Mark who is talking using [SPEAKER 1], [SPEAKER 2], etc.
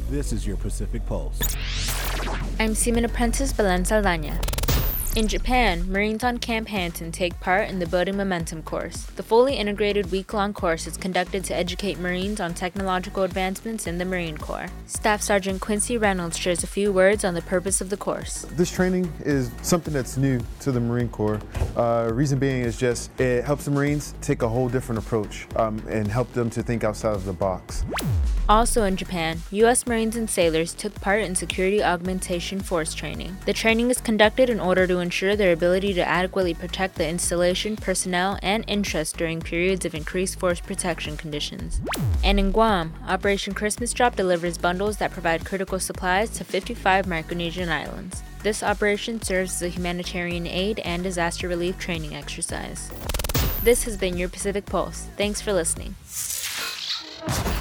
[SPEAKER 1] This is your Pacific Pulse.
[SPEAKER 2] I'm Seaman Apprentice Belen Saldana. In Japan, Marines on Camp Hanton take part in the Building Momentum course. The fully integrated week-long course is conducted to educate Marines on technological advancements in the Marine Corps. Staff Sergeant Quincy Reynolds shares a few words on the purpose of the course.
[SPEAKER 3] This training is something that's new to the Marine Corps. Reason being is just it helps the Marines take a whole different approach and help them to think outside of the box.
[SPEAKER 2] Also in Japan, U.S. Marines and sailors took part in Security Augmentation Force training. The training is conducted in order to ensure their ability to adequately protect the installation, personnel, and interests during periods of increased force protection conditions. And in Guam, Operation Christmas Drop delivers bundles that provide critical supplies to 55 Micronesian islands. This operation serves as a humanitarian aid and disaster relief training exercise. This has been your Pacific Pulse. Thanks for listening.